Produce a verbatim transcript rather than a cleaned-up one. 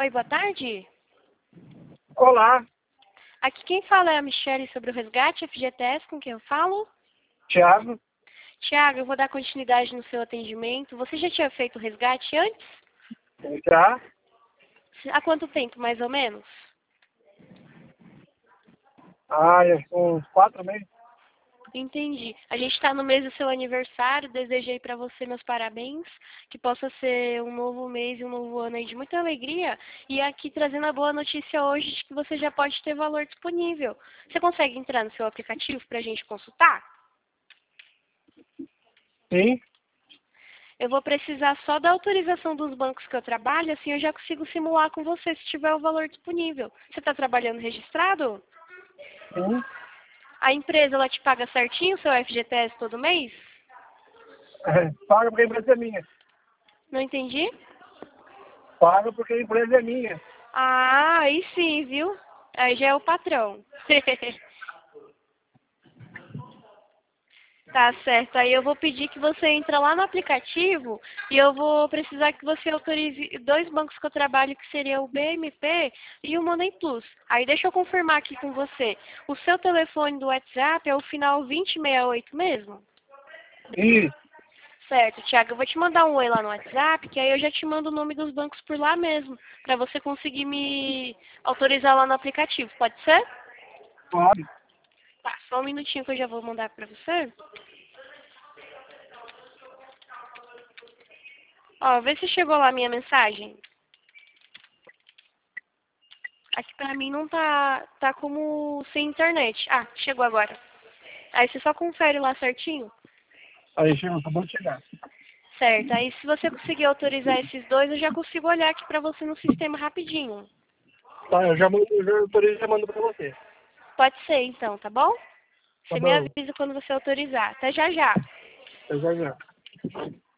Oi, boa tarde. Olá, Aqui quem fala é a Michele sobre o resgate F G T S, com quem eu falo. Thiago. Tiago, eu vou dar continuidade no seu atendimento. Você já tinha feito o resgate antes? Já? Há quanto tempo, mais ou menos? Ah, uns quatro meses. Entendi. A gente está no mês do seu aniversário. Desejei para você meus parabéns. Que possa ser um novo mês e um novo ano aí de muita alegria. E aqui trazendo a boa notícia hoje de que você já pode ter valor disponível. Você consegue entrar no seu aplicativo para a gente consultar? Sim? Eu vou precisar só da autorização dos bancos que eu trabalho, assim eu já consigo simular com você se tiver o valor disponível. Você está trabalhando registrado? Sim. A empresa, ela te paga certinho o seu F G T S todo mês? É, paga porque a empresa é minha. Não entendi? Paga porque a empresa é minha. Ah, aí sim, viu? Aí já é o patrão. Tá certo. Aí eu vou pedir que você entre lá no aplicativo e eu vou precisar que você autorize dois bancos que eu trabalho, que seria o B M P e o Money Plus. Aí deixa eu confirmar aqui com você. O seu telefone do WhatsApp é o final vinte e sessenta e oito mesmo? Isso. Certo, Thiago. Eu vou te mandar um oi lá no WhatsApp, que aí eu já te mando o nome dos bancos por lá mesmo, para você conseguir me autorizar lá no aplicativo. Pode ser? Pode. Tá, só um minutinho que eu já vou mandar para você. Ó, vê se chegou lá a minha mensagem. Aqui pra mim não tá, tá como sem internet. Ah, chegou agora. Aí você só confere lá certinho. Aí chegou, acabou de chegar. Certo, aí se você conseguir autorizar esses dois, eu já consigo olhar aqui pra você no sistema rapidinho. Tá, eu já mando, eu já autorizo e já mando pra você. Pode ser então, tá bom? Tá Você me bom. avisa quando você autorizar. Até já já. Eu já já.